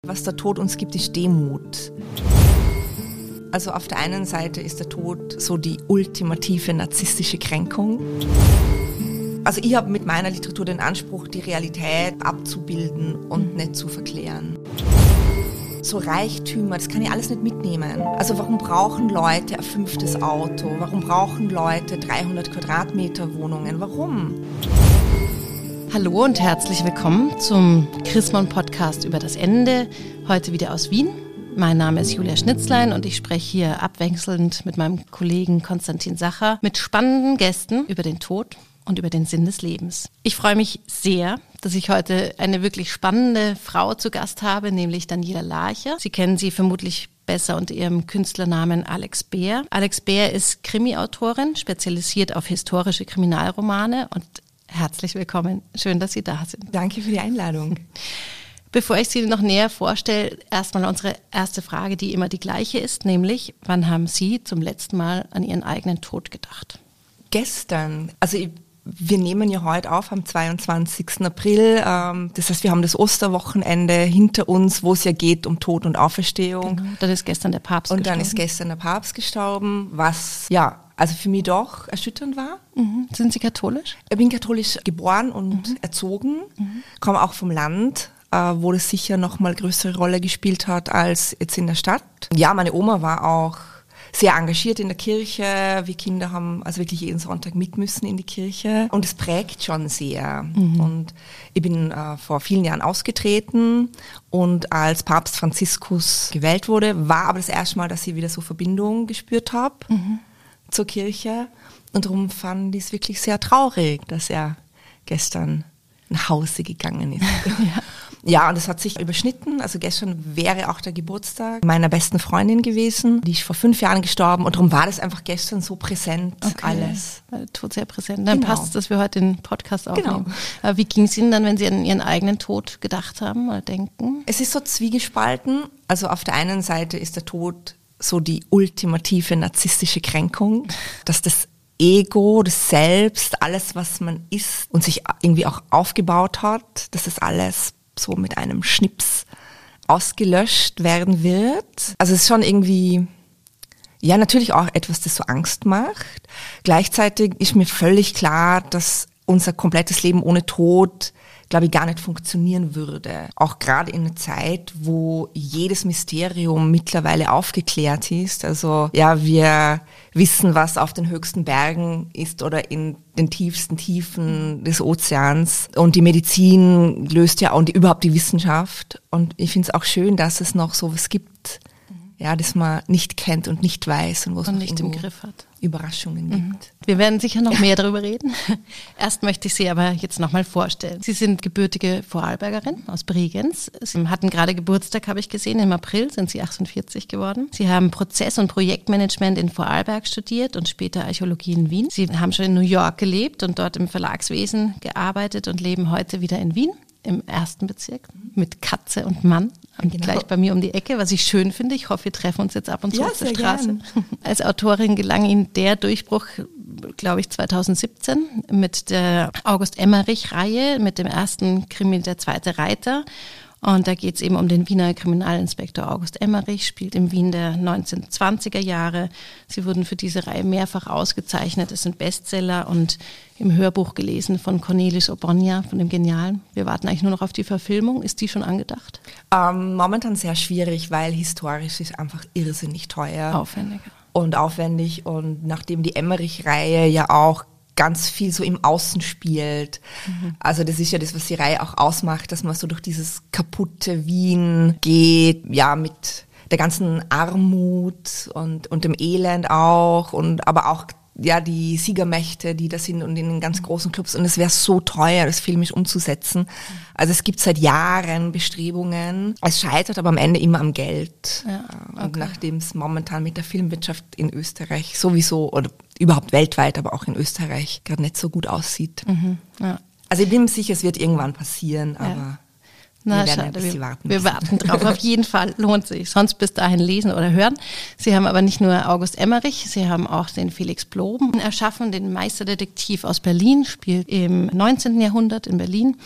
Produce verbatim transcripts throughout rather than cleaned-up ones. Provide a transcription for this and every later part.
Was der Tod uns gibt, ist Demut. Also auf der einen Seite ist der Tod so die ultimative narzisstische Kränkung. Also ich habe mit meiner Literatur den Anspruch, die Realität abzubilden und nicht zu verklären. So Reichtümer, das kann ich alles nicht mitnehmen. Also warum brauchen Leute ein fünftes Auto? Warum brauchen Leute dreihundert Quadratmeter Wohnungen? Warum? Hallo und herzlich willkommen zum Chrismon-Podcast über das Ende, heute wieder aus Wien. Mein Name ist Julia Schnitzlein und ich spreche hier abwechselnd mit meinem Kollegen Konstantin Sacher mit spannenden Gästen über den Tod und über den Sinn des Lebens. Ich freue mich sehr, dass ich heute eine wirklich spannende Frau zu Gast habe, nämlich Daniela Larcher. Sie kennen sie vermutlich besser unter ihrem Künstlernamen Alex Bär. Alex Bär ist Krimi-Autorin, spezialisiert auf historische Kriminalromane und herzlich willkommen. Schön, dass Sie da sind. Danke für die Einladung. Bevor ich Sie noch näher vorstelle, erstmal unsere erste Frage, die immer die gleiche ist, nämlich, wann haben Sie zum letzten Mal an Ihren eigenen Tod gedacht? Gestern. Also ich, wir nehmen ja heute auf am zweiundzwanzigsten April. Ähm, das heißt, wir haben das Osterwochenende hinter uns, wo es ja geht um Tod und Auferstehung. Genau. Dann ist gestern der Papst und gestorben. Und dann ist gestern der Papst gestorben, was ja also für mich doch erschütternd war. Mhm. Sind Sie katholisch? Ich bin katholisch geboren und mhm. erzogen, mhm. komme auch vom Land, äh, wo das sicher noch mal größere Rolle gespielt hat als jetzt in der Stadt. Ja, meine Oma war auch sehr engagiert in der Kirche. Wir Kinder haben also wirklich jeden Sonntag mit müssen in die Kirche. Und es prägt schon sehr. Mhm. Und ich bin äh, vor vielen Jahren ausgetreten und als Papst Franziskus gewählt wurde, war aber das erste Mal, dass ich wieder so Verbindung gespürt habe. Mhm. zur Kirche und darum fand ich es wirklich sehr traurig, dass er gestern nach Hause gegangen ist. ja. ja, und es hat sich überschnitten, also gestern wäre auch der Geburtstag meiner besten Freundin gewesen, die ist vor fünf Jahren gestorben und darum war das einfach gestern so präsent, okay. alles. Tod sehr präsent, dann genau. passt es, dass wir heute den Podcast aufnehmen. Genau. Aber wie ging es Ihnen dann, wenn Sie an Ihren eigenen Tod gedacht haben oder denken? Es ist so zwiegespalten, also auf der einen Seite ist der Tod so die ultimative narzisstische Kränkung, dass das Ego, das Selbst, alles, was man ist und sich irgendwie auch aufgebaut hat, dass das alles so mit einem Schnips ausgelöscht werden wird. Also es ist schon irgendwie, ja natürlich auch etwas, das so Angst macht. Gleichzeitig ist mir völlig klar, dass unser komplettes Leben ohne Tod, glaube ich, gar nicht funktionieren würde. Auch gerade in einer Zeit, wo jedes Mysterium mittlerweile aufgeklärt ist. Also ja, wir wissen, was auf den höchsten Bergen ist oder in den tiefsten Tiefen des Ozeans. Und die Medizin löst ja auch und die, überhaupt die Wissenschaft. Und ich finde es auch schön, dass es noch sowas gibt, ja, das man nicht kennt und nicht weiß und wo es noch nicht im Griff hat. Überraschungen mhm. gibt. Wir werden sicher noch mehr darüber reden. Erst möchte ich Sie aber jetzt nochmal vorstellen. Sie sind gebürtige Vorarlbergerin aus Bregenz. Sie hatten gerade Geburtstag, habe ich gesehen. Im April sind Sie achtundvierzig geworden. Sie haben Prozess- und Projektmanagement in Vorarlberg studiert und später Archäologie in Wien. Sie haben schon in New York gelebt und dort im Verlagswesen gearbeitet und leben heute wieder in Wien. Im ersten Bezirk mit Katze und Mann und genau. gleich bei mir um die Ecke, was ich schön finde. Ich hoffe, wir treffen uns jetzt ab und zu ja, auf der Straße. Gern. Als Autorin gelang Ihnen der Durchbruch, glaube ich, zweitausendsiebzehn mit der August-Emmerich-Reihe, mit dem ersten Krimi Der zweite Reiter. Und da geht es eben um den Wiener Kriminalinspektor August Emmerich, spielt in Wien der neunzehnhundertzwanziger Jahre. Sie wurden für diese Reihe mehrfach ausgezeichnet. Es sind Bestseller und im Hörbuch gelesen von Cornelis Obonya, von dem Genialen. Wir warten eigentlich nur noch auf die Verfilmung. Ist die schon angedacht? Ähm, momentan sehr schwierig, weil historisch ist einfach irrsinnig teuer. Aufwendiger. Und aufwendig. Und nachdem die Emmerich-Reihe ja auch ganz viel so im Außen spielt. Mhm. Also das ist ja das, was die Reihe auch ausmacht, dass man so durch dieses kaputte Wien geht, ja, mit der ganzen Armut und, und dem Elend auch und aber auch ja die Siegermächte, die da sind und in den ganz großen Clubs. Und es wäre so teuer, das filmisch umzusetzen. Also es gibt seit Jahren Bestrebungen. Es scheitert aber am Ende immer am Geld. Ja, okay. Und nachdem es momentan mit der Filmwirtschaft in Österreich sowieso oder überhaupt weltweit, aber auch in Österreich gerade nicht so gut aussieht. Mhm, ja. Also ich bin mir sicher, es wird irgendwann passieren, aber ja. Na, wir werden schade. ein bisschen wir, warten. Wir warten drauf. Auf jeden Fall lohnt sich. Sonst bis dahin lesen oder hören. Sie haben aber nicht nur August Emmerich, Sie haben auch den Felix Bloben erschaffen, den Meisterdetektiv aus Berlin, spielt im neunzehnten Jahrhundert in Berlin.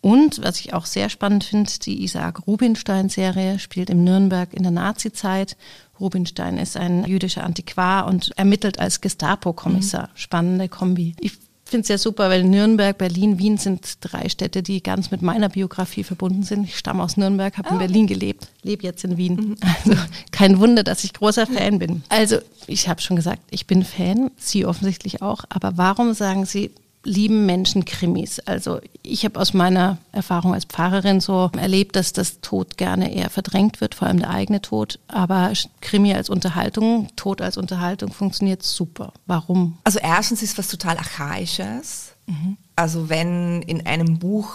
Und was ich auch sehr spannend finde, die Isaac Rubinstein-Serie spielt in Nürnberg in der Nazizeit. Rubinstein ist ein jüdischer Antiquar und ermittelt als Gestapo-Kommissar. Mhm. Spannende Kombi. Ich finde es ja super, weil Nürnberg, Berlin, Wien sind drei Städte, die ganz mit meiner Biografie verbunden sind. Ich stamme aus Nürnberg, habe oh. in Berlin gelebt, lebe jetzt in Wien. Mhm. Also kein Wunder, dass ich großer Fan bin. Also ich habe schon gesagt, ich bin Fan, Sie offensichtlich auch. Aber warum sagen Sie, lieben Menschen Krimis? Also ich habe aus meiner Erfahrung als Pfarrerin so erlebt, dass das Tod gerne eher verdrängt wird, vor allem der eigene Tod. Aber Krimi als Unterhaltung, Tod als Unterhaltung funktioniert super. Warum? Also erstens ist was total Archaisches. Mhm. Also wenn in einem Buch,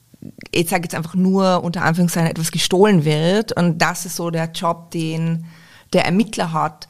ich sage jetzt einfach nur unter Anführungszeichen, etwas gestohlen wird und das ist so der Job, den der Ermittler hat,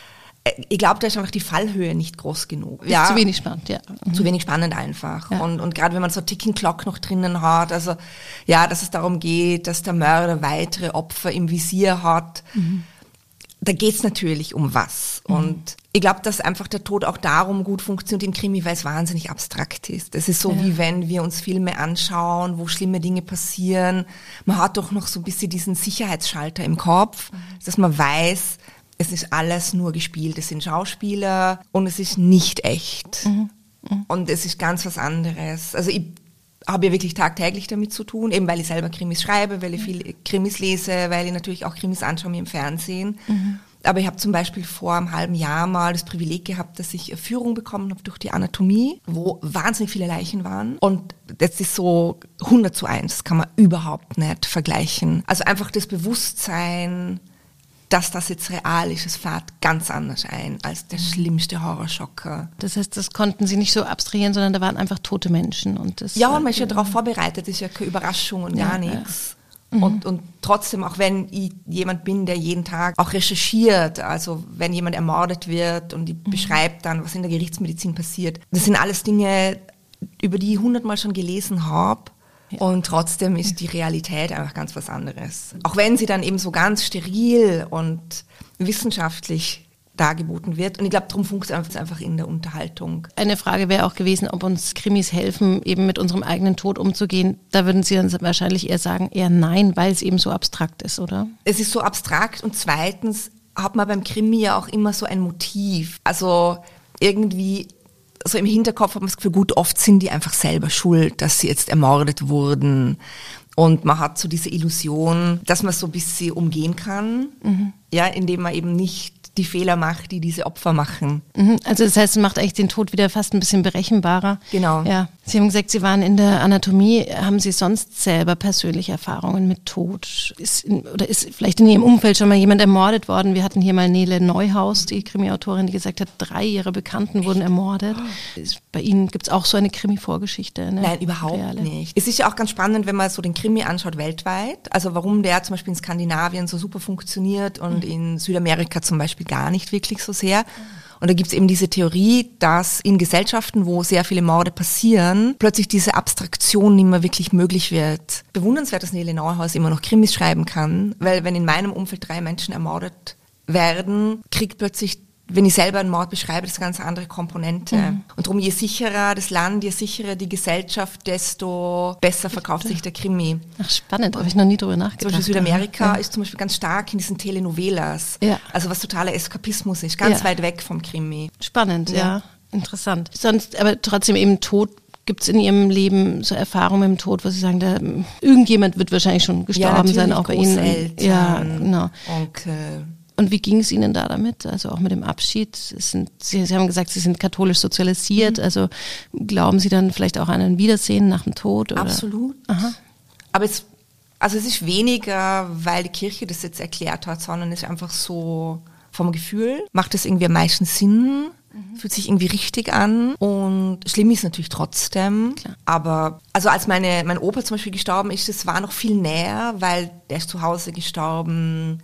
ich glaube, da ist einfach die Fallhöhe nicht groß genug. Ist ja, zu wenig spannend, ja. Mhm. Zu wenig spannend einfach. Ja. Und, und gerade wenn man so Ticking Clock noch drinnen hat, also ja, dass es darum geht, dass der Mörder weitere Opfer im Visier hat, mhm. da geht es natürlich um was. Mhm. Und ich glaube, dass einfach der Tod auch darum gut funktioniert im Krimi, weil es wahnsinnig abstrakt ist. Es ist so, ja. wie wenn wir uns Filme anschauen, wo schlimme Dinge passieren. Man hat doch noch so ein bisschen diesen Sicherheitsschalter im Kopf, mhm. dass man weiß, es ist alles nur gespielt, es sind Schauspieler und es ist nicht echt. Mhm. Mhm. Und es ist ganz was anderes. Also ich habe ja wirklich tagtäglich damit zu tun, eben weil ich selber Krimis schreibe, weil ich mhm. viele Krimis lese, weil ich natürlich auch Krimis anschaue mir im Fernsehen. Mhm. Aber ich habe zum Beispiel vor einem halben Jahr mal das Privileg gehabt, dass ich Führung bekommen habe durch die Anatomie, wo wahnsinnig viele Leichen waren. Und das ist so hundert zu eins, das kann man überhaupt nicht vergleichen. Also einfach das Bewusstsein, dass das jetzt real ist, es fährt ganz anders ein als der schlimmste Horrorschocker. Das heißt, das konnten Sie nicht so abstrahieren, sondern da waren einfach tote Menschen. Und das ja, und man ist ja darauf vorbereitet, das ist ja keine Überraschung und ja, gar nichts. Ja. Mhm. Und, und trotzdem, auch wenn ich jemand bin, der jeden Tag auch recherchiert, also wenn jemand ermordet wird und die mhm. beschreibt dann, was in der Gerichtsmedizin passiert, das sind alles Dinge, über die ich hundertmal schon gelesen habe. Und trotzdem ist die Realität einfach ganz was anderes. Auch wenn sie dann eben so ganz steril und wissenschaftlich dargeboten wird. Und ich glaube, darum funktioniert es einfach in der Unterhaltung. Eine Frage wäre auch gewesen, ob uns Krimis helfen, eben mit unserem eigenen Tod umzugehen. Da würden Sie dann wahrscheinlich eher sagen, eher nein, weil es eben so abstrakt ist, oder? Es ist so abstrakt und zweitens hat man beim Krimi ja auch immer so ein Motiv. Also irgendwie so im Hinterkopf hat man das Gefühl, gut, oft sind die einfach selber schuld, dass sie jetzt ermordet wurden. Und man hat so diese Illusion, dass man so ein bisschen umgehen kann, mhm. ja, indem man eben nicht die Fehler macht, die diese Opfer machen. Mhm. Also das heißt, es macht eigentlich den Tod wieder fast ein bisschen berechenbarer. Genau. Ja. Sie haben gesagt, Sie waren in der Anatomie. Haben Sie sonst selber persönliche Erfahrungen mit Tod? Ist in, oder ist vielleicht in Ihrem Umfeld schon mal jemand ermordet worden? Wir hatten hier mal Nele Neuhaus, die Krimi-Autorin, die gesagt hat, drei ihrer Bekannten wurden ermordet. Ist, bei Ihnen gibt es auch so eine Krimi-Vorgeschichte? Eine Nein, überhaupt reale? Nicht. Es ist ja auch ganz spannend, wenn man so den Krimi anschaut weltweit. Also warum der zum Beispiel in Skandinavien so super funktioniert und mhm. in Südamerika zum Beispiel gar nicht wirklich so sehr. Und da gibt es eben diese Theorie, dass in Gesellschaften, wo sehr viele Morde passieren, plötzlich diese Abstraktion nicht mehr wirklich möglich wird. Bewundernswert, dass Nele Neuhaus immer noch Krimis schreiben kann, weil wenn in meinem Umfeld drei Menschen ermordet werden, kriegt plötzlich, wenn ich selber einen Mord beschreibe, das ist eine ganz andere Komponente. Mhm. Und darum, je sicherer das Land, je sicherer die Gesellschaft, desto besser verkauft sich der Krimi. Ach, spannend, habe ich noch nie drüber nachgedacht. Zum Beispiel Südamerika ja. ist zum Beispiel ganz stark in diesen Telenovelas. Ja. Also was totaler Eskapismus ist, ganz ja. weit weg vom Krimi. Spannend, ja. ja. Interessant. Sonst, aber trotzdem eben Tod. Gibt es in Ihrem Leben so Erfahrungen mit dem Tod, wo Sie sagen, da, irgendjemand wird wahrscheinlich schon gestorben ja, sein, auch bei Ihnen? Großeltern, ja, genau. Onkel. Und wie ging es Ihnen da damit? Also auch mit dem Abschied? Es sind, Sie, Sie haben gesagt, Sie sind katholisch sozialisiert. Mhm. Also glauben Sie dann vielleicht auch an ein Wiedersehen nach dem Tod? Oder? Absolut. Aha. Aber es, also es ist weniger, weil die Kirche das jetzt erklärt hat, sondern es ist einfach so vom Gefühl. Macht es irgendwie am meisten Sinn? Mhm. Fühlt sich irgendwie richtig an. Und schlimm ist natürlich trotzdem. Klar. Aber also als meine, mein Opa zum Beispiel gestorben ist, das war noch viel näher, weil der ist zu Hause gestorben.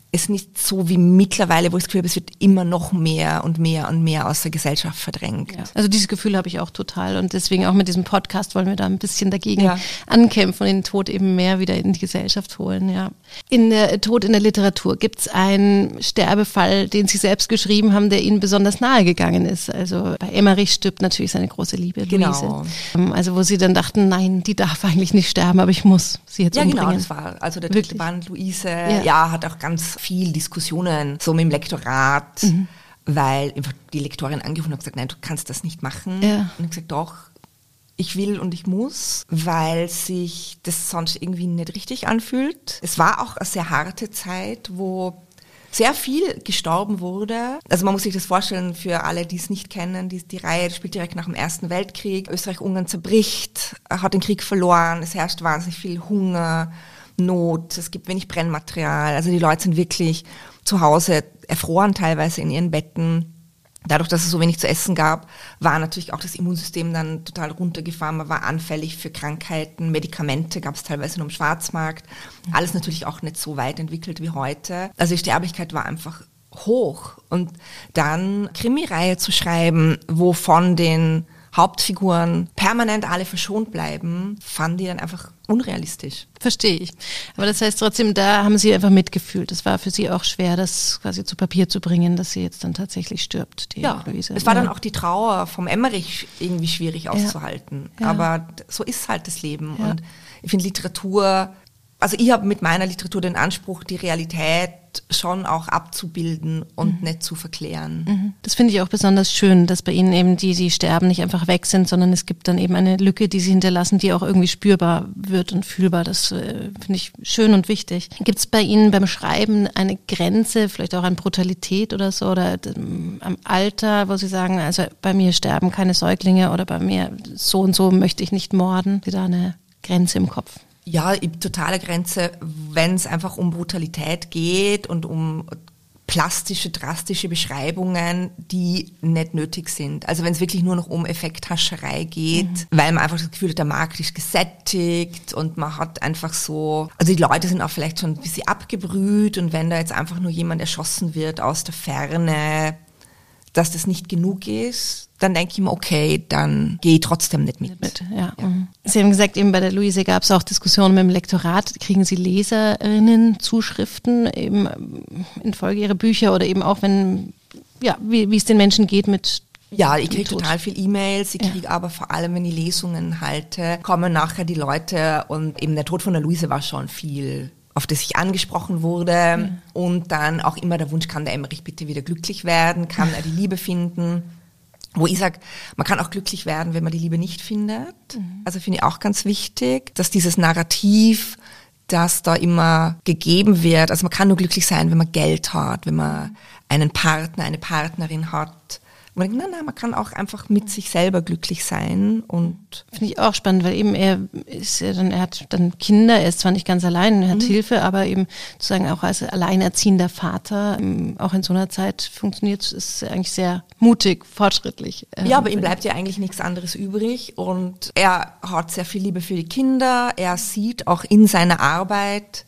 es nicht so wie mittlerweile, wo ich das Gefühl habe, es wird immer noch mehr und mehr und mehr aus der Gesellschaft verdrängt. Ja. Also dieses Gefühl habe ich auch total und deswegen auch mit diesem Podcast wollen wir da ein bisschen dagegen ja. ankämpfen und den Tod eben mehr wieder in die Gesellschaft holen. Ja. In der Tod in der Literatur, gibt es einen Sterbefall, den Sie selbst geschrieben haben, der Ihnen besonders nahe gegangen ist? Also bei Emmerich stirbt natürlich seine große Liebe, genau. Luise. Also wo Sie dann dachten, nein, die darf eigentlich nicht sterben, aber ich muss sie jetzt ja, umbringen. Ja genau, das war also der dritte Band, Luise, ja. ja, hat auch ganz viel Diskussionen so mit dem Lektorat, mhm. weil einfach die Lektorin angerufen hat und gesagt, nein, du kannst das nicht machen. Ja. Und ich habe gesagt, doch, ich will und ich muss, weil sich das sonst irgendwie nicht richtig anfühlt. Es war auch eine sehr harte Zeit, wo sehr viel gestorben wurde. Also man muss sich das vorstellen, für alle, die es nicht kennen, die, die Reihe spielt direkt nach dem Ersten Weltkrieg. Österreich-Ungarn zerbricht, hat den Krieg verloren, es herrscht wahnsinnig viel Hunger, Not, es gibt wenig Brennmaterial, also die Leute sind wirklich zu Hause erfroren teilweise in ihren Betten. Dadurch, dass es so wenig zu essen gab, war natürlich auch das Immunsystem dann total runtergefahren, man war anfällig für Krankheiten, Medikamente gab es teilweise nur im Schwarzmarkt, alles natürlich auch nicht so weit entwickelt wie heute. Also die Sterblichkeit war einfach hoch und dann Krimireihe zu schreiben, wo von den Hauptfiguren permanent alle verschont bleiben, fand ich dann einfach unrealistisch. Verstehe ich. Aber das heißt trotzdem, da haben Sie einfach mitgefühlt. Das war für Sie auch schwer, das quasi zu Papier zu bringen, dass sie jetzt dann tatsächlich stirbt, die ja, Luise. Es war ja. dann auch die Trauer vom Emmerich irgendwie schwierig auszuhalten. Ja. Ja. Aber so ist halt das Leben. Ja. Und ich finde Literatur, also ich habe mit meiner Literatur den Anspruch, die Realität schon auch abzubilden und mhm. nicht zu verklären. Mhm. Das finde ich auch besonders schön, dass bei Ihnen eben die, die sterben, nicht einfach weg sind, sondern es gibt dann eben eine Lücke, die Sie hinterlassen, die auch irgendwie spürbar wird und fühlbar. Das äh, finde ich schön und wichtig. Gibt es bei Ihnen beim Schreiben eine Grenze, vielleicht auch an Brutalität oder so, oder ähm, am Alter, wo Sie sagen, also bei mir sterben keine Säuglinge oder bei mir so und so möchte ich nicht morden? Haben Sie da eine Grenze im Kopf? Ja, totale Grenze, wenn es einfach um Brutalität geht und um plastische, drastische Beschreibungen, die nicht nötig sind. Also wenn es wirklich nur noch um Effekthascherei geht, mhm. weil man einfach das Gefühl hat, der Markt ist gesättigt und man hat einfach so, also die Leute sind auch vielleicht schon ein bisschen abgebrüht und wenn da jetzt einfach nur jemand erschossen wird aus der Ferne, dass das nicht genug ist, dann denke ich mir, okay, dann gehe ich trotzdem nicht mit. mit ja. Ja. Sie haben gesagt, eben bei der Luise gab es auch Diskussionen mit dem Lektorat. Kriegen Sie Leserinnen Zuschriften eben infolge Ihrer Bücher oder eben auch, wenn, ja, wie, wie es den Menschen geht mit Ja, ich kriege total viel E-Mails, ich kriege ja. aber vor allem, wenn ich Lesungen halte, kommen nachher die Leute und eben der Tod von der Luise war schon viel, auf das ich angesprochen wurde ja. und dann auch immer der Wunsch, kann der Emmerich bitte wieder glücklich werden, kann er die Liebe finden, wo ich sage, man kann auch glücklich werden, wenn man die Liebe nicht findet. Mhm. Also finde ich auch ganz wichtig, dass dieses Narrativ, das da immer gegeben wird, also man kann nur glücklich sein, wenn man Geld hat, wenn man einen Partner, eine Partnerin hat. Und man denkt, nein, nein, man kann auch einfach mit sich selber glücklich sein und finde ich auch spannend, weil eben er ist ja dann, er hat dann Kinder, er ist zwar nicht ganz allein, er hat mhm. Hilfe, aber eben sozusagen auch als alleinerziehender Vater, auch in so einer Zeit funktioniert, ist eigentlich sehr mutig, fortschrittlich. Ja, aber ihm bleibt ja eigentlich nichts anderes übrig und er hat sehr viel Liebe für die Kinder, er sieht auch in seiner Arbeit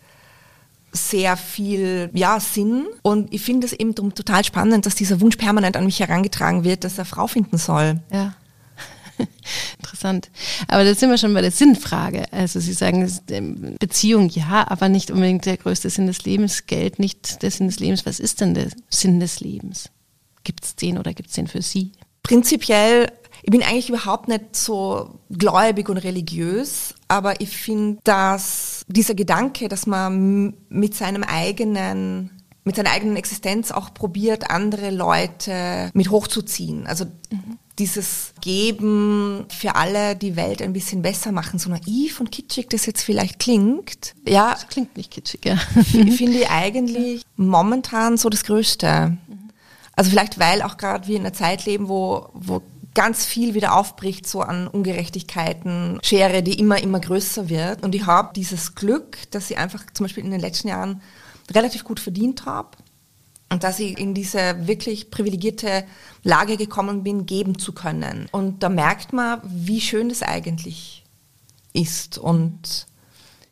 sehr viel ja, Sinn und ich finde es eben total spannend, dass dieser Wunsch permanent an mich herangetragen wird, dass er Frau finden soll. Ja, interessant. Aber da sind wir schon bei der Sinnfrage. Also Sie sagen, Beziehung ja, aber nicht unbedingt der größte Sinn des Lebens, Geld nicht der Sinn des Lebens. Was ist denn der Sinn des Lebens? Gibt es den oder gibt es den für Sie? Prinzipiell, ich bin eigentlich überhaupt nicht so gläubig und religiös, aber ich finde, dass dieser Gedanke, dass man mit seinem eigenen, mit seiner eigenen Existenz auch probiert, andere Leute mit hochzuziehen. Also mhm. dieses Geben für alle die Welt ein bisschen besser machen, so naiv und kitschig das jetzt vielleicht klingt. Ja, das klingt nicht kitschig, ja. Finde ich eigentlich momentan so das Größte. Also vielleicht, weil auch gerade wir in einer Zeit leben, wo, wo ganz viel wieder aufbricht, so an Ungerechtigkeiten, Schere, die immer, immer größer wird. Und ich habe dieses Glück, dass ich einfach zum Beispiel in den letzten Jahren relativ gut verdient habe und dass ich in diese wirklich privilegierte Lage gekommen bin, geben zu können. Und da merkt man, wie schön das eigentlich ist. Und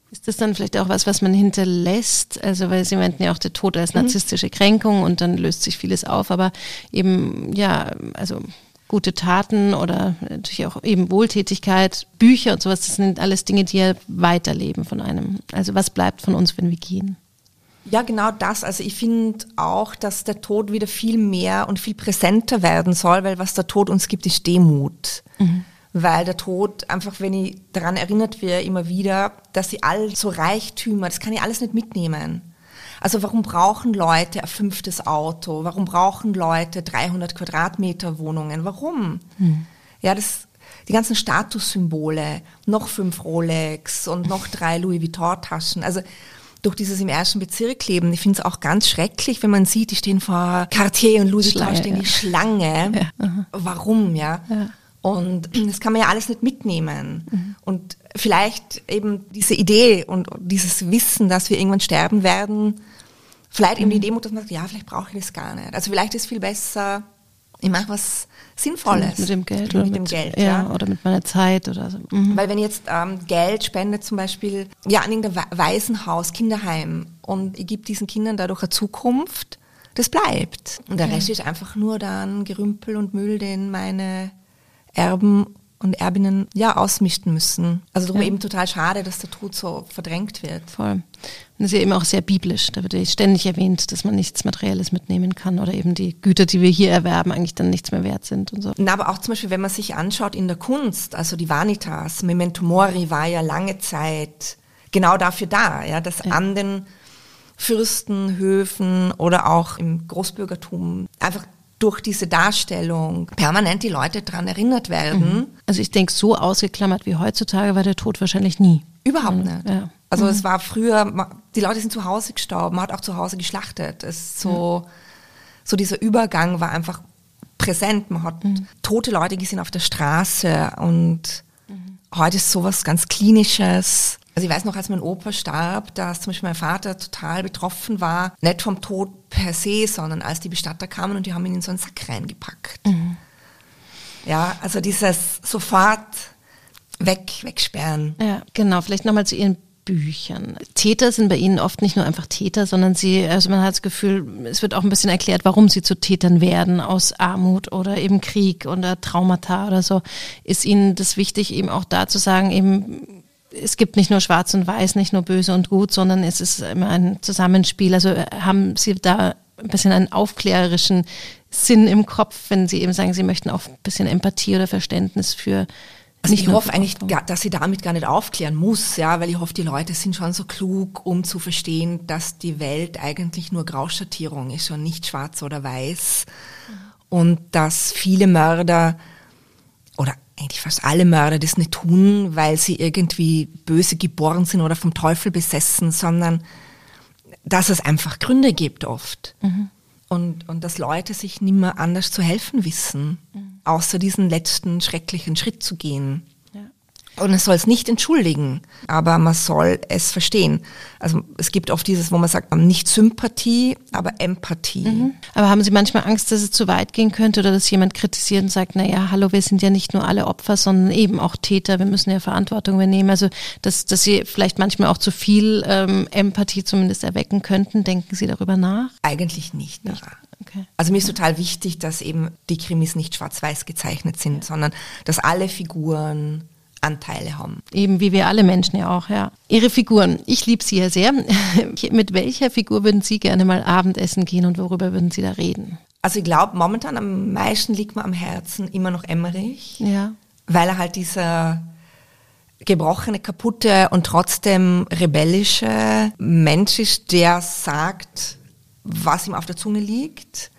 Ist das dann vielleicht auch was, was man hinterlässt? Also, weil Sie meinten ja auch der Tod als narzisstische Kränkung und dann löst sich vieles auf, aber eben, ja, also gute Taten oder natürlich auch eben Wohltätigkeit, Bücher und sowas, das sind alles Dinge, die ja weiterleben von einem. Also was bleibt von uns, wenn wir gehen? Ja, genau das. Also ich finde auch, dass der Tod wieder viel mehr und viel präsenter werden soll, weil was der Tod uns gibt, ist Demut. Mhm. Weil der Tod einfach, wenn ich daran erinnert werde, immer wieder, dass sie all so Reichtümer, das kann ich alles nicht mitnehmen. Also warum brauchen Leute ein fünftes Auto? Warum brauchen Leute dreihundert Quadratmeter Wohnungen? Warum? Hm. Ja, das, die ganzen Statussymbole, noch fünf Rolex und noch drei Louis Vuitton-Taschen. Also durch dieses im ersten Bezirk leben, ich finde es auch ganz schrecklich, wenn man sieht, die stehen vor Cartier und Louis Vuitton, stehen ja. die Schlange. Ja. Warum, ja? ja? Und das kann man ja alles nicht mitnehmen. Mhm. Und vielleicht eben diese Idee und dieses Wissen, dass wir irgendwann sterben werden, vielleicht eben mhm. die Demut, dass man sagt, ja, vielleicht brauche ich das gar nicht. Also vielleicht ist es viel besser, ich mache was Sinnvolles. Mit dem Geld. Mit, oder mit mit dem Geld, ja, ja. Oder mit meiner Zeit oder so. Mhm. Weil wenn ich jetzt ähm, Geld spende, zum Beispiel, ja, an irgendein Waisenhaus, Kinderheim, und ich gebe diesen Kindern dadurch eine Zukunft, das bleibt. Und der okay. Rest ist einfach nur dann Gerümpel und Müll, den meine Erben und Erbinnen ja ausmischen müssen. Also darum ja. eben total schade, dass der Tod so verdrängt wird. Voll. Und das ist ja eben auch sehr biblisch. Da wird ja ständig erwähnt, dass man nichts Materielles mitnehmen kann oder eben die Güter, die wir hier erwerben, eigentlich dann nichts mehr wert sind und so. Na, aber auch zum Beispiel, wenn man sich anschaut in der Kunst, also die Vanitas, Memento Mori war ja lange Zeit genau dafür da, ja, dass ja. an den Fürstenhöfen oder auch im Großbürgertum einfach durch diese Darstellung permanent die Leute daran erinnert werden. Mhm. Also ich denke, so ausgeklammert wie heutzutage war der Tod wahrscheinlich nie. Überhaupt nicht. Ja. Also mhm. es war früher, die Leute sind zu Hause gestorben, man hat auch zu Hause geschlachtet. Es ist so, mhm. so dieser Übergang war einfach präsent. Man hat mhm. tote Leute gesehen auf der Straße und mhm. heute ist sowas ganz Klinisches. Also ich weiß noch, als mein Opa starb, dass zum Beispiel mein Vater total betroffen war, nicht vom Tod per se, sondern als die Bestatter kamen und die haben ihn in so einen Sack reingepackt. Mhm. Ja, also dieses sofort weg, wegsperren. Ja, genau. Vielleicht nochmal zu Ihren Büchern. Täter sind bei Ihnen oft nicht nur einfach Täter, sondern sie, also man hat das Gefühl, es wird auch ein bisschen erklärt, warum sie zu Tätern werden, aus Armut oder eben Krieg oder Traumata oder so. Ist Ihnen das wichtig, eben auch da zu sagen, eben, es gibt nicht nur schwarz und weiß, nicht nur böse und gut, sondern es ist immer ein Zusammenspiel. Also haben Sie da ein bisschen einen aufklärerischen Sinn im Kopf, wenn Sie eben sagen, Sie möchten auch ein bisschen Empathie oder Verständnis für Also ich hoffe eigentlich, dass sie damit gar nicht aufklären muss, ja, weil ich hoffe, die Leute sind schon so klug, um zu verstehen, dass die Welt eigentlich nur Grauschattierung ist und nicht schwarz oder weiß. Mhm. Und dass viele Mörder oder eigentlich fast alle Mörder das nicht tun, weil sie irgendwie böse geboren sind oder vom Teufel besessen, sondern dass es einfach Gründe gibt oft. Mhm. Und, und dass Leute sich nicht mehr anders zu helfen wissen, mhm. außer diesen letzten schrecklichen Schritt zu gehen. Ja. Und es soll es nicht entschuldigen, aber man soll es verstehen. Also es gibt oft dieses, wo man sagt, nicht Sympathie, aber Empathie. Mhm. Aber haben Sie manchmal Angst, dass es zu weit gehen könnte oder dass jemand kritisiert und sagt, naja, hallo, wir sind ja nicht nur alle Opfer, sondern eben auch Täter, wir müssen ja Verantwortung übernehmen. Also dass, dass Sie vielleicht manchmal auch zu viel ähm, Empathie zumindest erwecken könnten. Denken Sie darüber nach? Eigentlich nicht. nicht. Okay. Also mir ist total wichtig, dass eben die Krimis nicht schwarz-weiß gezeichnet sind, ja. sondern dass alle Figuren Anteile haben. Eben wie wir alle Menschen ja auch, ja. Ihre Figuren, ich liebe sie ja sehr. Mit welcher Figur würden Sie gerne mal Abendessen gehen und worüber würden Sie da reden? Also ich glaube, momentan am meisten liegt mir am Herzen immer noch Emmerich, ja. weil er halt dieser gebrochene, kaputte und trotzdem rebellische Mensch ist, der sagt, was ihm auf der Zunge liegt,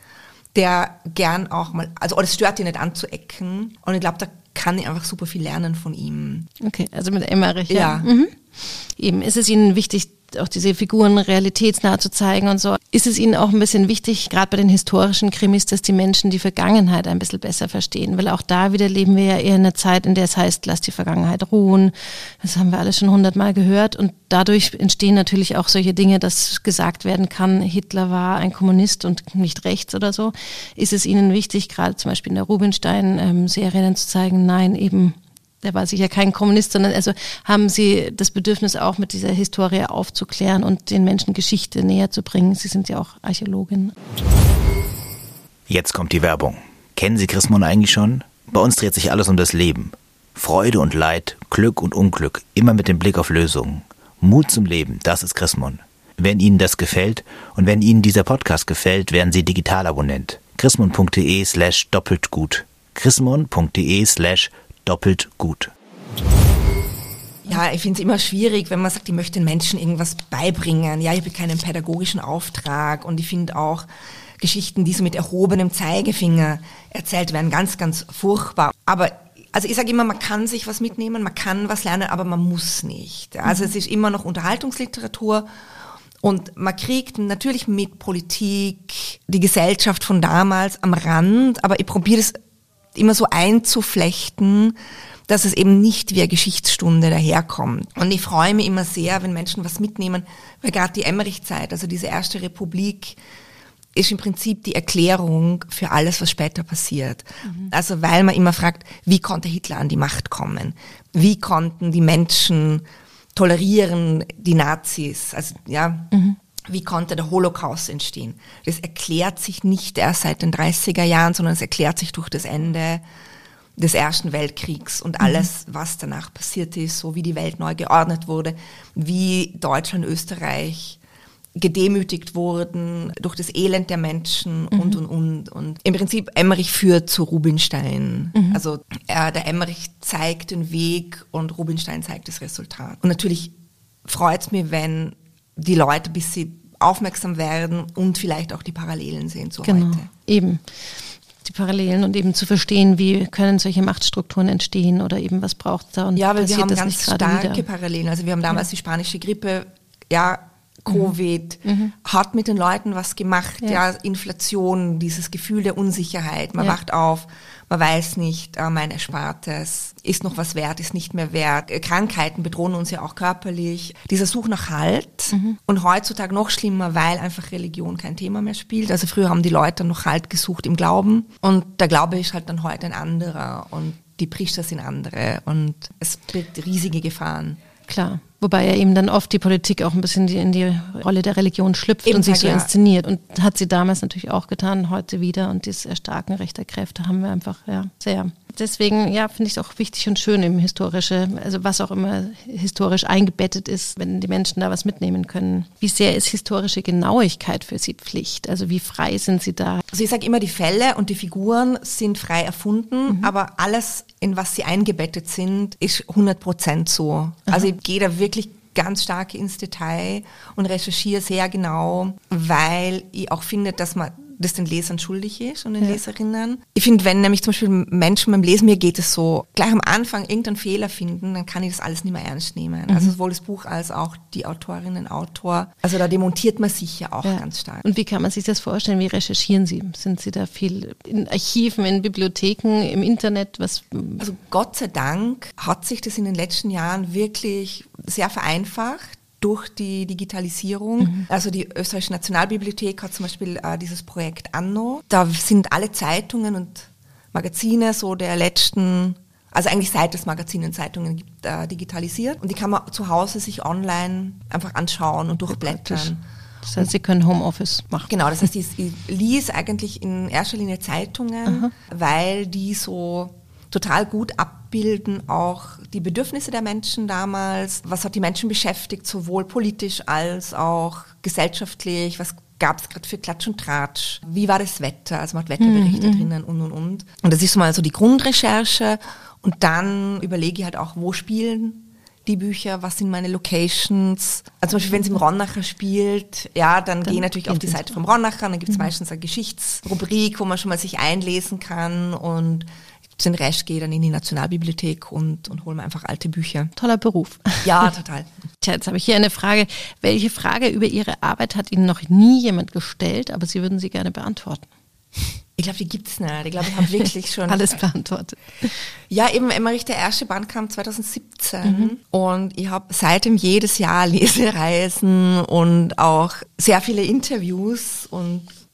der gern auch mal, also oder es stört ihn nicht anzuecken und ich glaube, da kann ich einfach super viel lernen von ihm. Okay, also mit Emmerich. Ja. ja. Mhm. Eben, ist es Ihnen wichtig, auch diese Figuren realitätsnah zu zeigen und so. Ist es Ihnen auch ein bisschen wichtig, gerade bei den historischen Krimis, dass die Menschen die Vergangenheit ein bisschen besser verstehen? Weil auch da wieder leben wir ja eher in einer Zeit, in der es heißt, lass die Vergangenheit ruhen. Das haben wir alle schon hundertmal gehört. Und dadurch entstehen natürlich auch solche Dinge, dass gesagt werden kann, Hitler war ein Kommunist und nicht rechts oder so. Ist es Ihnen wichtig, gerade zum Beispiel in der Rubinstein-Serie dann zu zeigen, nein, eben der war sicher kein Kommunist, sondern also haben Sie das Bedürfnis auch mit dieser Historie aufzuklären und den Menschen Geschichte näher zu bringen. Sie sind ja auch Archäologin. Jetzt kommt die Werbung. Kennen Sie Chrismon eigentlich schon? Bei uns dreht sich alles um das Leben. Freude und Leid, Glück und Unglück, immer mit dem Blick auf Lösungen. Mut zum Leben, das ist Chrismon. Wenn Ihnen das gefällt und wenn Ihnen dieser Podcast gefällt, werden Sie Digitalabonnent. chrismon.de slash doppelt gut. chrismon.de slash doppelt gut. Ja, ich finde es immer schwierig, wenn man sagt, ich möchte den Menschen irgendwas beibringen. Ja, ich habe keinen pädagogischen Auftrag und ich finde auch Geschichten, die so mit erhobenem Zeigefinger erzählt werden, ganz, ganz furchtbar. Aber also ich sage immer, man kann sich was mitnehmen, man kann was lernen, aber man muss nicht. Also mhm. es ist immer noch Unterhaltungsliteratur und man kriegt natürlich mit Politik, die Gesellschaft von damals am Rand, aber ich probiere es immer so einzuflechten, dass es eben nicht wie eine Geschichtsstunde daherkommt. Und ich freue mich immer sehr, wenn Menschen was mitnehmen, weil gerade die Emmerich-Zeit, also diese Erste Republik, ist im Prinzip die Erklärung für alles, was später passiert. Mhm. Also weil man immer fragt, wie konnte Hitler an die Macht kommen? Wie konnten die Menschen tolerieren, die Nazis? Also ja, mhm. wie konnte der Holocaust entstehen? Das erklärt sich nicht erst seit den dreißiger Jahren, sondern es erklärt sich durch das Ende des Ersten Weltkriegs und alles, mhm. was danach passiert ist, so wie die Welt neu geordnet wurde, wie Deutschland, Österreich gedemütigt wurden durch das Elend der Menschen mhm. und, und, und. Und im Prinzip, Emmerich führt zu Rubinstein. Mhm. Also äh, der Emmerich zeigt den Weg und Rubinstein zeigt das Resultat. Und natürlich freut es mich, wenn die Leute ein bisschen aufmerksam werden und vielleicht auch die Parallelen sehen zu genau. heute. Eben. Die Parallelen und eben zu verstehen, wie können solche Machtstrukturen entstehen oder eben was braucht es da und ja, weil wir haben das ganz starke wieder. Parallelen. Also wir haben damals ja. die spanische Grippe, ja, Covid, mhm. hat mit den Leuten was gemacht, ja. ja, Inflation, dieses Gefühl der Unsicherheit, man ja. wacht auf, man weiß nicht, äh, mein Erspartes ist noch was wert, ist nicht mehr wert. Äh, Krankheiten bedrohen uns ja auch körperlich. Dieser Such nach Halt mhm. und heutzutage noch schlimmer, weil einfach Religion kein Thema mehr spielt. Also früher haben die Leute noch Halt gesucht im Glauben und der Glaube ist halt dann heute ein anderer und die Priester sind andere und es birgt riesige Gefahren. Klar, wobei ja eben dann oft die Politik auch ein bisschen die, in die Rolle der Religion schlüpft eben und sich so ja. inszeniert. Und hat sie damals natürlich auch getan, heute wieder. Und dieses Erstarken rechter Kräfte haben wir einfach ja sehr. Deswegen ja, finde ich es auch wichtig und schön im Historische, also was auch immer historisch eingebettet ist, wenn die Menschen da was mitnehmen können. Wie sehr ist historische Genauigkeit für Sie Pflicht? Also wie frei sind Sie da? Also ich sage immer, die Fälle und die Figuren sind frei erfunden, mhm. aber alles, in was sie eingebettet sind, ist hundert Prozent so. Aha. Also ich gehe da wirklich ganz stark ins Detail und recherchiere sehr genau, weil ich auch finde, dass man das den Lesern schuldig ist und den ja. Leserinnen. Ich finde, wenn nämlich zum Beispiel Menschen beim Lesen, mir geht es so, gleich am Anfang irgendeinen Fehler finden, dann kann ich das alles nicht mehr ernst nehmen. Mhm. Also sowohl das Buch als auch die Autorinnen, Autor. Also da demontiert man sich ja auch ja. ganz stark. Und wie kann man sich das vorstellen? Wie recherchieren Sie? Sind Sie da viel in Archiven, in Bibliotheken, im Internet? Was? Also Gott sei Dank hat sich das in den letzten Jahren wirklich sehr vereinfacht durch die Digitalisierung. Mhm. Also die Österreichische Nationalbibliothek hat zum Beispiel äh, dieses Projekt Anno. Da sind alle Zeitungen und Magazine so der letzten, also eigentlich seit es Magazine und Zeitungen gibt, äh, digitalisiert. Und die kann man zu Hause sich online einfach anschauen und durchblättern. Das heißt, Sie können Homeoffice machen. Genau, das heißt, ich, ich lese eigentlich in erster Linie Zeitungen, aha. weil die so total gut abbilden auch die Bedürfnisse der Menschen damals. Was hat die Menschen beschäftigt, sowohl politisch als auch gesellschaftlich? Was gab es gerade für Klatsch und Tratsch? Wie war das Wetter? Also man hat Wetterberichte mhm. drinnen und, und, und. Und das ist mal so die Grundrecherche. Und dann überlege ich halt auch, wo spielen die Bücher, was sind meine Locations. Also zum Beispiel, wenn es im Ronnacher spielt, ja, dann, dann gehe ich natürlich auf die Seite vom Ronnacher. Dann gibt es mhm. meistens eine Geschichtsrubrik, wo man schon mal sich einlesen kann und den Rest gehe dann in die Nationalbibliothek und, und hole mir einfach alte Bücher. Toller Beruf. Ja, total. Tja, jetzt habe ich hier eine Frage. Welche Frage über Ihre Arbeit hat Ihnen noch nie jemand gestellt, aber Sie würden sie gerne beantworten? Ich glaube, die gibt's nicht. Ich glaube, ich habe wirklich schon alles beantwortet. Ja, eben Emmerich, der erste Band kam zwanzig siebzehn mhm. und ich habe seitdem jedes Jahr Lesereisen und auch sehr viele Interviews und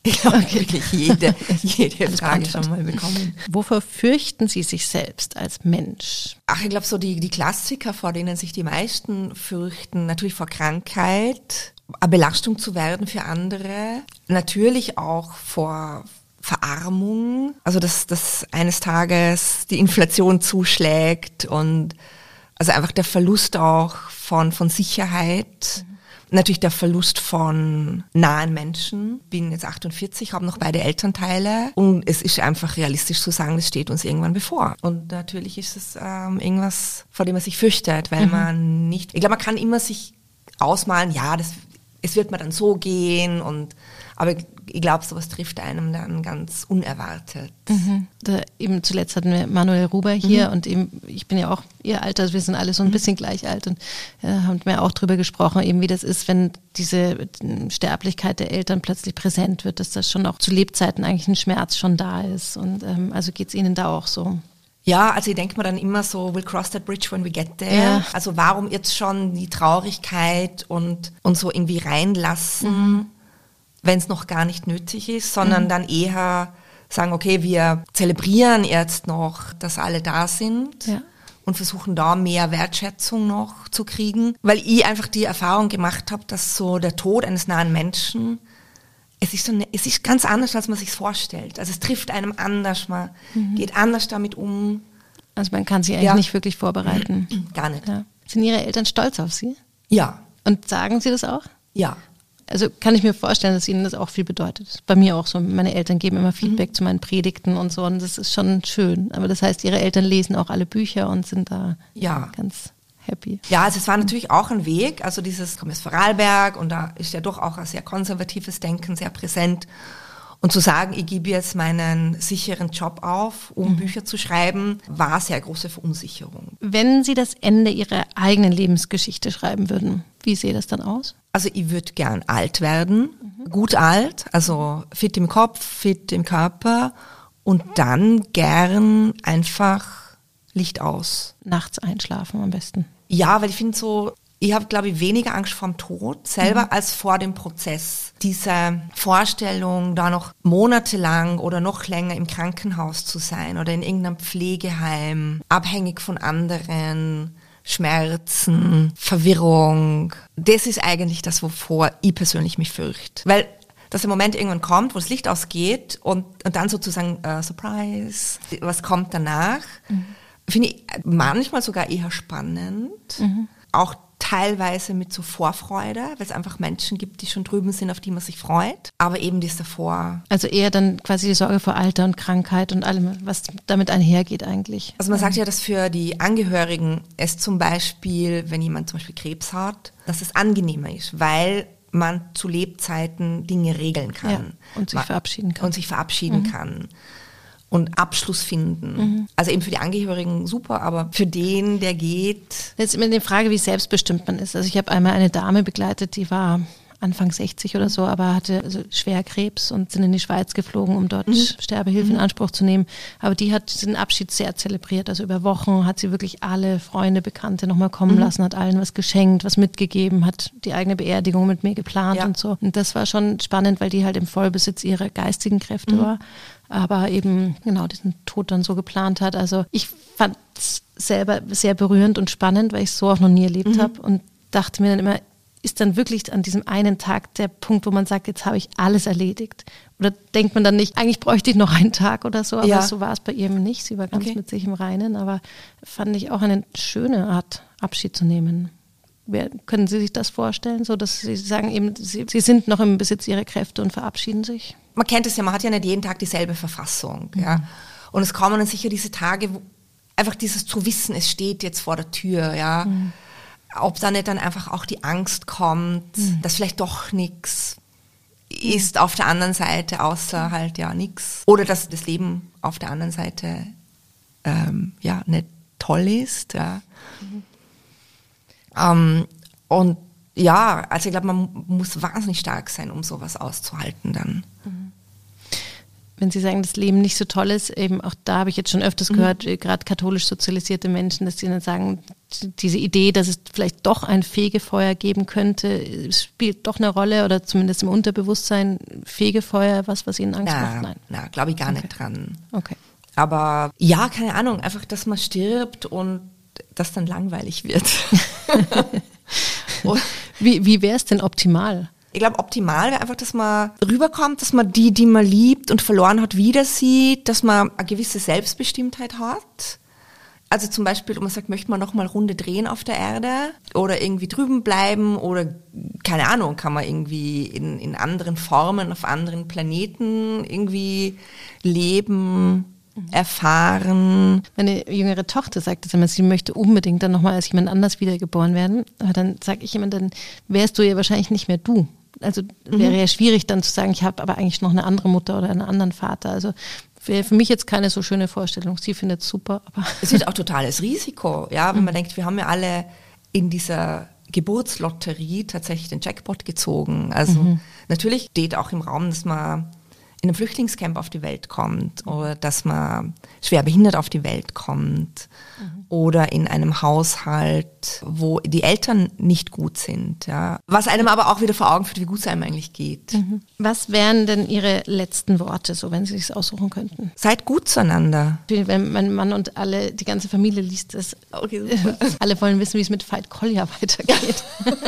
Ich habe okay. wirklich jede, jede Frage schon mal bekommen. Wovor fürchten Sie sich selbst als Mensch? Ach, ich glaube so die, die Klassiker, vor denen sich die meisten fürchten, natürlich vor Krankheit, eine Belastung zu werden für andere, natürlich auch vor Verarmung, also dass, dass eines Tages die Inflation zuschlägt und also einfach der Verlust auch von, von Sicherheit. Mhm. Natürlich der Verlust von nahen Menschen. Bin jetzt achtundvierzig, habe noch beide Elternteile und es ist einfach realistisch zu sagen, das steht uns irgendwann bevor. Und natürlich ist es ähm, irgendwas, vor dem man sich fürchtet, weil mhm. man nicht, ich glaube, man kann immer sich ausmalen, ja, das, es wird mir dann so gehen und aber ich glaube, sowas trifft einem dann ganz unerwartet. Mhm. Da, eben zuletzt hatten wir Manuel Ruber hier mhm. und eben, ich bin ja auch ihr Alter, also wir sind alle so ein mhm. bisschen gleich alt und äh, haben wir auch drüber gesprochen, eben wie das ist, wenn diese Sterblichkeit der Eltern plötzlich präsent wird, dass das schon auch zu Lebzeiten eigentlich ein Schmerz schon da ist. Und ähm, also geht es Ihnen da auch so? Ja, also ich denke mir dann immer so, we'll cross that bridge when we get there. Ja. Also warum jetzt schon die Traurigkeit und, und so irgendwie reinlassen, mhm. wenn es noch gar nicht nötig ist, sondern mhm. dann eher sagen, okay, wir zelebrieren jetzt noch, dass alle da sind ja. und versuchen da mehr Wertschätzung noch zu kriegen, weil ich einfach die Erfahrung gemacht habe, dass so der Tod eines nahen Menschen, es ist, so eine, es ist ganz anders, als man sich vorstellt. Also es trifft einem anders, man mhm. geht anders damit um. Also man kann sich eigentlich ja. nicht wirklich vorbereiten. Gar nicht. Ja. Sind Ihre Eltern stolz auf Sie? Ja. Und sagen Sie das auch? Ja. Also kann ich mir vorstellen, dass Ihnen das auch viel bedeutet. Bei mir auch so. Meine Eltern geben immer Feedback mhm. zu meinen Predigten und so und das ist schon schön. Aber das heißt, Ihre Eltern lesen auch alle Bücher und sind da ja. ganz happy. Ja, also es war natürlich auch ein Weg. Also dieses, ich komme aus Vorarlberg und da ist ja doch auch ein sehr konservatives Denken sehr präsent. Und zu sagen, ich gebe jetzt meinen sicheren Job auf, um mhm. Bücher zu schreiben, war sehr große Verunsicherung. Wenn Sie das Ende Ihrer eigenen Lebensgeschichte schreiben würden, wie sähe das dann aus? Also ich würde gern alt werden, mhm. gut alt, also fit im Kopf, fit im Körper und dann gern einfach Licht aus. Nachts einschlafen am besten. Ja, weil ich finde so, ich habe, glaube ich, weniger Angst vor dem Tod selber mhm. als vor dem Prozess. Diese Vorstellung, da noch monatelang oder noch länger im Krankenhaus zu sein oder in irgendeinem Pflegeheim, abhängig von anderen, Schmerzen, Verwirrung. Das ist eigentlich das, wovor ich persönlich mich fürchte. Weil dass der Moment irgendwann kommt, wo das Licht ausgeht und, und dann sozusagen uh, Surprise, was kommt danach, mhm. finde ich manchmal sogar eher spannend. Mhm. Auch teilweise mit so Vorfreude, weil es einfach Menschen gibt, die schon drüben sind, auf die man sich freut. Aber eben das davor. Also eher dann quasi die Sorge vor Alter und Krankheit und allem, was damit einhergeht eigentlich. Also man sagt ja, dass für die Angehörigen es zum Beispiel, wenn jemand zum Beispiel Krebs hat, dass es angenehmer ist, weil man zu Lebzeiten Dinge regeln kann. Ja, und sich man, verabschieden kann. Und sich verabschieden mhm. kann. Und Abschluss finden. Mhm. Also eben für die Angehörigen super, aber für den, der geht... Jetzt immer die Frage, wie selbstbestimmt man ist. Also ich habe einmal eine Dame begleitet, die war Anfang sechzig oder so, aber hatte also Schwerkrebs und sind in die Schweiz geflogen, um dort mhm. Sterbehilfe in Anspruch zu nehmen. Aber die hat den Abschied sehr zelebriert. Also über Wochen hat sie wirklich alle Freunde, Bekannte nochmal kommen mhm. lassen, hat allen was geschenkt, was mitgegeben, hat die eigene Beerdigung mit mir geplant ja. und so. Und das war schon spannend, weil die halt im Vollbesitz ihrer geistigen Kräfte mhm. war, aber eben genau diesen Tod dann so geplant hat. Also ich fand es selber sehr berührend und spannend, weil ich es so auch noch nie erlebt mhm. habe und dachte mir dann immer, ist dann wirklich an diesem einen Tag der Punkt, wo man sagt, jetzt habe ich alles erledigt? Oder denkt man dann nicht, eigentlich bräuchte ich noch einen Tag oder so, aber ja. so war es bei ihr nicht. Sie war ganz okay. mit sich im Reinen, aber fand ich auch eine schöne Art, Abschied zu nehmen. Wer, können Sie sich das vorstellen, so dass Sie sagen, eben, Sie, Sie sind noch im Besitz Ihrer Kräfte und verabschieden sich? Man kennt es ja, man hat ja nicht jeden Tag dieselbe Verfassung. Mhm. Ja. Und es kommen dann sicher diese Tage, wo einfach dieses zu wissen, es steht jetzt vor der Tür, ja. Mhm. Ob da nicht dann einfach auch die Angst kommt, mhm. dass vielleicht doch nichts ist mhm. auf der anderen Seite, außer halt ja nichts. Oder dass das Leben auf der anderen Seite ähm, ja nicht toll ist. Ja. Mhm. Ähm, und ja, also ich glaube, man muss wahnsinnig stark sein, um sowas auszuhalten dann. Mhm. Wenn Sie sagen, das Leben nicht so toll ist, eben auch da habe ich jetzt schon öfters mhm. gehört, gerade katholisch sozialisierte Menschen, dass sie dann sagen, diese Idee, dass es vielleicht doch ein Fegefeuer geben könnte, spielt doch eine Rolle oder zumindest im Unterbewusstsein Fegefeuer, was, was Ihnen Angst na, macht? Nein, na, glaube ich gar okay. nicht dran. Okay. Aber ja, keine Ahnung, einfach, dass man stirbt und das dann langweilig wird. wie wie wäre es denn optimal? Ich glaube, optimal wäre einfach, dass man rüberkommt, dass man die, die man liebt und verloren hat, wieder sieht, dass man eine gewisse Selbstbestimmtheit hat. Also zum Beispiel, wenn man sagt, möchte man noch mal Runde drehen auf der Erde oder irgendwie drüben bleiben oder keine Ahnung, kann man irgendwie in, in anderen Formen, auf anderen Planeten irgendwie leben, erfahren. Meine jüngere Tochter sagt es immer, sie möchte unbedingt dann nochmal als jemand anders wiedergeboren werden. Aber dann sage ich immer, dann wärst du ja wahrscheinlich nicht mehr du. Also wäre mhm. ja schwierig dann zu sagen, ich habe aber eigentlich noch eine andere Mutter oder einen anderen Vater. Also wäre für mich jetzt keine so schöne Vorstellung. Sie findet es super. Aber es ist auch totales Risiko, ja, wenn mhm. man denkt, wir haben ja alle in dieser Geburtslotterie tatsächlich den Jackpot gezogen. Also mhm. natürlich steht auch im Raum, dass man in einem Flüchtlingscamp auf die Welt kommt oder dass man schwer behindert auf die Welt kommt mhm. oder in einem Haushalt, wo die Eltern nicht gut sind. Ja. Was einem aber auch wieder vor Augen führt, wie gut es einem eigentlich geht. Mhm. Was wären denn Ihre letzten Worte, so wenn Sie es aussuchen könnten? Seid gut zueinander. Wenn mein Mann und alle, die ganze Familie liest das, okay, alle wollen wissen, wie es mit Veit Kolja weitergeht.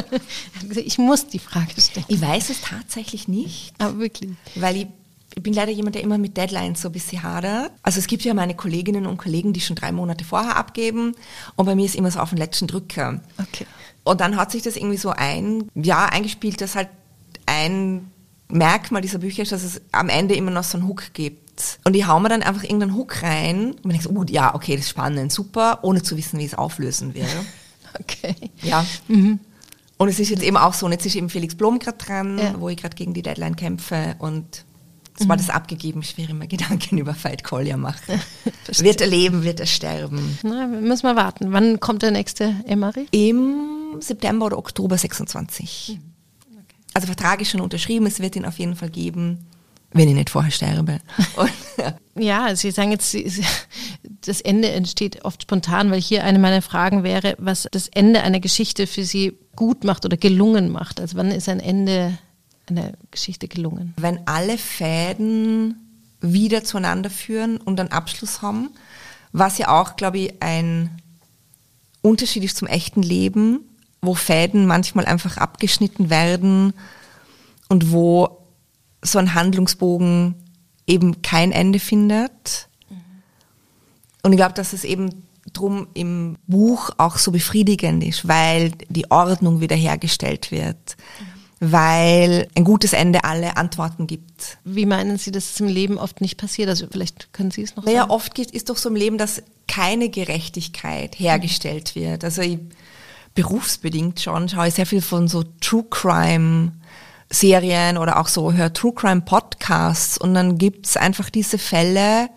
Ich muss die Frage stellen. Ich weiß es tatsächlich nicht. Aber wirklich. Weil ich Ich bin leider jemand, der immer mit Deadlines so ein bisschen hadert. Also es gibt ja meine Kolleginnen und Kollegen, die schon drei Monate vorher abgeben und bei mir ist immer so auf den letzten Drücker. Okay. Und dann hat sich das irgendwie so ein, ja, eingespielt, dass halt ein Merkmal dieser Bücher ist, dass es am Ende immer noch so einen Hook gibt. Und die hauen mir dann einfach irgendeinen Hook rein und man denkt so, oh ja, okay, das ist spannend, super, ohne zu wissen, wie es auflösen wird. Okay. Ja. Mhm. Und es ist jetzt eben auch so, und jetzt ist eben Felix Blom gerade dran, ja. wo ich gerade gegen die Deadline kämpfe und es war das abgegeben, ich werde immer Gedanken über Veit Kolja machen. Wird er leben, wird er sterben? Na, müssen wir warten. Wann kommt der nächste Emari? Im September oder Oktober sechsundzwanzig. Mhm. Okay. Also Vertrag ist schon unterschrieben, es wird ihn auf jeden Fall geben, wenn ich nicht vorher sterbe. Und, ja. ja, Sie sagen jetzt, das Ende entsteht oft spontan, weil hier eine meiner Fragen wäre, was das Ende einer Geschichte für Sie gut macht oder gelungen macht. Also wann ist ein Ende eine Geschichte gelungen? Wenn alle Fäden wieder zueinander führen und einen Abschluss haben, was ja auch, glaube ich, ein Unterschied ist zum echten Leben, wo Fäden manchmal einfach abgeschnitten werden und wo so ein Handlungsbogen eben kein Ende findet. Mhm. Und ich glaube, dass es eben drum im Buch auch so befriedigend ist, weil die Ordnung wiederhergestellt wird. Mhm. Weil ein gutes Ende alle Antworten gibt. Wie meinen Sie, dass es im Leben oft nicht passiert? Also vielleicht können Sie es noch naja, sagen. Naja, oft ist doch so im Leben, dass keine Gerechtigkeit hergestellt mhm. wird. Also ich, berufsbedingt schon schaue ich sehr viel von so True Crime Serien oder auch so höre True Crime Podcasts und dann gibt's einfach diese Fälle,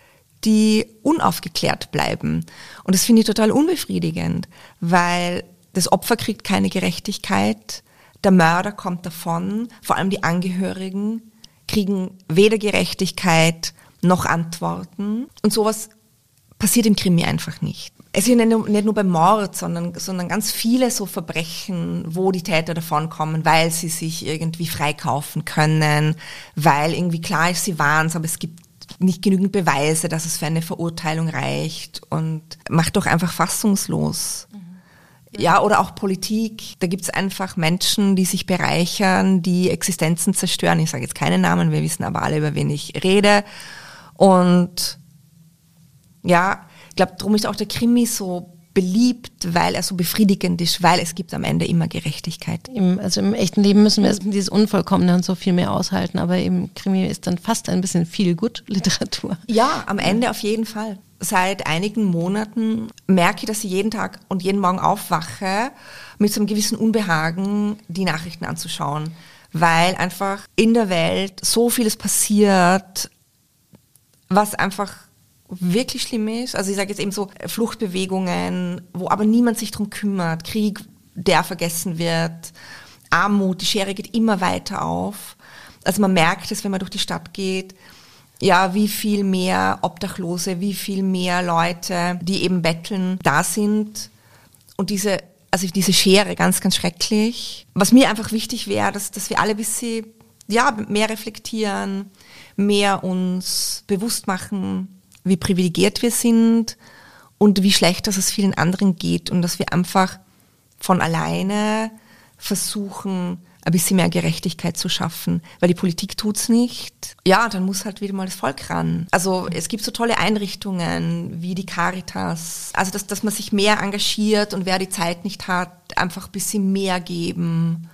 die unaufgeklärt bleiben. Und das finde ich total unbefriedigend, weil das Opfer kriegt keine Gerechtigkeit. Der Mörder kommt davon, vor allem die Angehörigen kriegen weder Gerechtigkeit noch Antworten. Und sowas passiert im Krimi einfach nicht. Es ist nicht nur, nicht nur beim Mord, sondern, sondern ganz viele so Verbrechen, wo die Täter davonkommen, weil sie sich irgendwie freikaufen können, weil irgendwie klar ist, sie waren es, aber es gibt nicht genügend Beweise, dass es für eine Verurteilung reicht und macht doch einfach fassungslos. Ja, oder auch Politik. Da gibt's einfach Menschen, die sich bereichern, die Existenzen zerstören. Ich sage jetzt keine Namen, wir wissen aber alle, über wen ich rede. Und ja, ich glaube, darum ist auch der Krimi so beliebt, weil er so befriedigend ist, weil es gibt am Ende immer Gerechtigkeit. Im, also im echten Leben müssen wir dieses Unvollkommene und so viel mehr aushalten, aber im Krimi ist dann fast ein bisschen viel Gut-Literatur. Ja, am Ende auf jeden Fall. Seit einigen Monaten merke ich, dass ich jeden Tag und jeden Morgen aufwache, mit so einem gewissen Unbehagen die Nachrichten anzuschauen, weil einfach in der Welt so vieles passiert, was einfach wirklich schlimm ist. Also ich sage jetzt eben so Fluchtbewegungen, wo aber niemand sich drum kümmert, Krieg, der vergessen wird, Armut, die Schere geht immer weiter auf. Also man merkt es, wenn man durch die Stadt geht, ja, wie viel mehr Obdachlose, wie viel mehr Leute, die eben betteln, da sind. Und diese, also diese Schere, ganz, ganz schrecklich. Was mir einfach wichtig wäre, dass, dass wir alle ein bisschen, ja, mehr reflektieren, mehr uns bewusst machen, wie privilegiert wir sind und wie schlecht dass es vielen anderen geht und dass wir einfach von alleine versuchen, ein bisschen mehr Gerechtigkeit zu schaffen, weil die Politik tut's nicht. Ja, dann muss halt wieder mal das Volk ran. Also es gibt so tolle Einrichtungen wie die Caritas. Also dass, dass man sich mehr engagiert und wer die Zeit nicht hat, einfach ein bisschen mehr geben,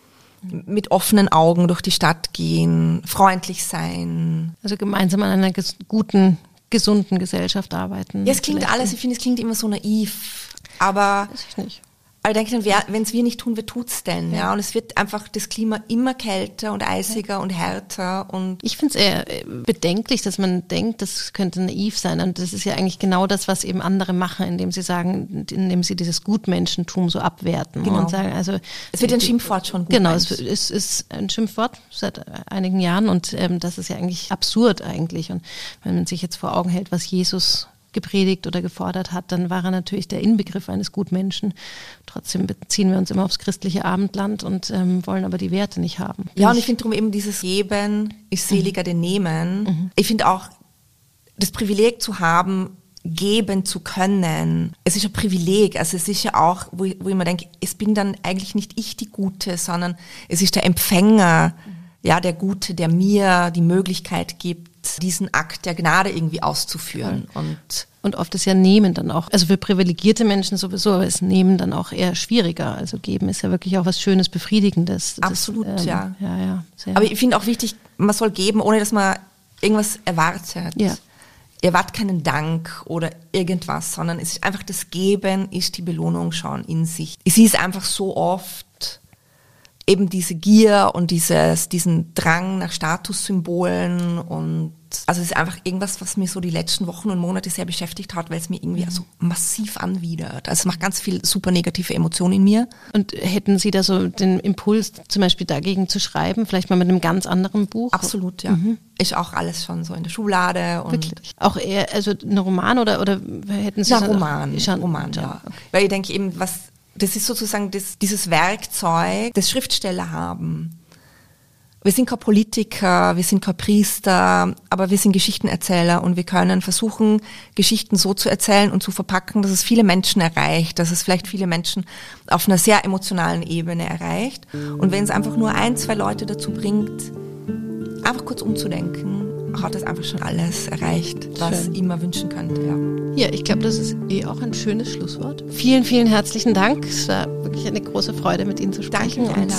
mit offenen Augen durch die Stadt gehen, freundlich sein. Also gemeinsam an einer ges- guten, gesunden Gesellschaft arbeiten. Ja, es klingt alles, ich finde, es klingt immer so naiv, aber... Weiß ich nicht. Aber ich denke, wenn es wir nicht tun, wer tut's denn? Ja. ja, und es wird einfach das Klima immer kälter und eisiger ja. und härter. Und ich finde es eher bedenklich, dass man denkt, das könnte naiv sein. Und das ist ja eigentlich genau das, was eben andere machen, indem sie sagen, indem sie dieses Gutmenschentum so abwerten. Genau. Und sagen, also es wird ein Schimpfwort schon. Genau, es ist, ist ein Schimpfwort seit einigen Jahren und ähm, das ist ja eigentlich absurd eigentlich. Und wenn man sich jetzt vor Augen hält, was Jesus gepredigt oder gefordert hat, dann war er natürlich der Inbegriff eines Gutmenschen. Trotzdem beziehen wir uns immer aufs christliche Abendland und ähm, wollen aber die Werte nicht haben. Ja, und ich finde darum eben dieses Geben ist seliger mhm. denn Nehmen. Mhm. Ich finde auch, das Privileg zu haben, geben zu können, es ist ein Privileg. Also es ist ja auch, wo ich, wo ich mir denke, es bin dann eigentlich nicht ich die Gute, sondern es ist der Empfänger, mhm. ja, der Gute, der mir die Möglichkeit gibt, diesen Akt der Gnade irgendwie auszuführen. Ja. Und, und oft ist ja Nehmen dann auch, also für privilegierte Menschen sowieso, aber ist Nehmen dann auch eher schwieriger. Also Geben ist ja wirklich auch was Schönes, Befriedigendes. Absolut, das, ähm, ja. ja, ja sehr. Aber ich finde auch wichtig, man soll geben, ohne dass man irgendwas erwartet. Ja. Ihr erwartet keinen Dank oder irgendwas, sondern es ist einfach das Geben, ist die Belohnung schon in sich. Ich sehe es einfach so oft, eben diese Gier und dieses, diesen Drang nach Statussymbolen und also es ist einfach irgendwas, was mich so die letzten Wochen und Monate sehr beschäftigt hat, weil es mir irgendwie mhm. so massiv anwidert. Also es macht ganz viel super negative Emotionen in mir. Und hätten Sie da so den Impuls, zum Beispiel dagegen zu schreiben, vielleicht mal mit einem ganz anderen Buch? Absolut, ja. Mhm. Ist auch alles schon so in der Schublade. Und wirklich? Auch eher, also ein Roman oder, oder hätten Sie... Ja, Roman, auch, schon, Roman, ja. Okay. Weil ich denke eben, was... Das ist sozusagen das, dieses Werkzeug, das Schriftsteller haben. Wir sind kein Politiker, wir sind kein Priester, aber wir sind Geschichtenerzähler und wir können versuchen, Geschichten so zu erzählen und zu verpacken, dass es viele Menschen erreicht, dass es vielleicht viele Menschen auf einer sehr emotionalen Ebene erreicht. Und wenn es einfach nur ein, zwei Leute dazu bringt, einfach kurz umzudenken, hat es einfach schon alles erreicht, was ich immer wünschen könnte. Ja, ja ich glaube, das ist eh auch ein schönes Schlusswort. Vielen, vielen herzlichen Dank. Es war wirklich eine große Freude, mit Ihnen zu sprechen. Danke.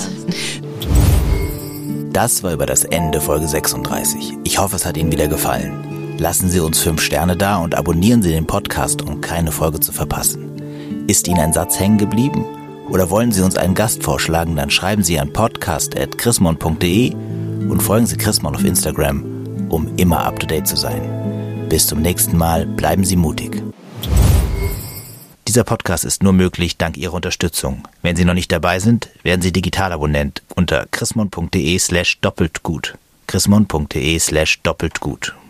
Das war über das Ende Folge sechsunddreißig. Ich hoffe, es hat Ihnen wieder gefallen. Lassen Sie uns fünf Sterne da und abonnieren Sie den Podcast, um keine Folge zu verpassen. Ist Ihnen ein Satz hängen geblieben? Oder wollen Sie uns einen Gast vorschlagen? Dann schreiben Sie an podcast at chrismon punkt de und folgen Sie Chrismon auf Instagram, um immer up to date zu sein. Bis zum nächsten Mal, bleiben Sie mutig. Dieser Podcast ist nur möglich dank Ihrer Unterstützung. Wenn Sie noch nicht dabei sind, werden Sie Digitalabonnent unter chrismon punkt de slash doppelt gut. chrismon punkt de slash doppelt gut.